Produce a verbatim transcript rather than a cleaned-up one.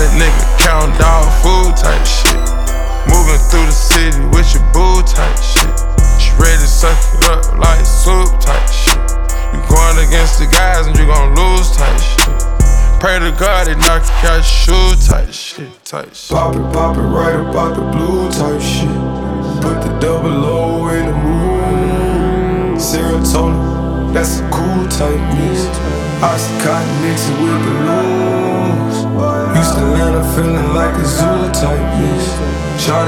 solid nigga, counting dog food type shit. Moving through the city with your boo type shit. She ready to suck it up like soup type shit. You going against the guys and you gon' lose type shit. Pray to God they knock you out your shoe type shit, type shit. Pop it, pop it right about the blue type shit. Put the double O in the moon. Serotonin, that's a cool type mix. Oxycontin mixing with the blues. Houston, Atlanta feeling like a zoo type mix.